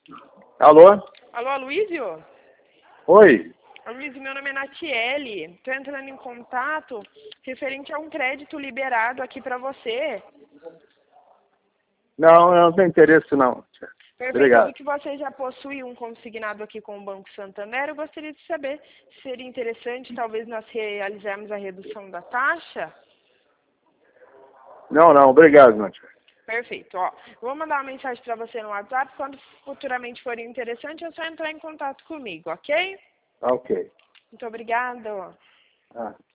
Alô? Alô, Aloysio? Oi? Aloysio, meu nome é Natiele. Estou entrando em contato referente a um crédito liberado aqui para você. Não, eu não tenho interesse não. Perfeito. Eu Obrigado. vi que você já possui um consignado aqui com o Banco Santander. Eu gostaria de saber se seria interessante, talvez, nós realizarmos a redução da taxa. Não, obrigado, Nath. Perfeito. Ó, vou mandar uma mensagem para você no WhatsApp. Quando futuramente for interessante, é só entrar em contato comigo, ok? Ok. Muito obrigada. Ah.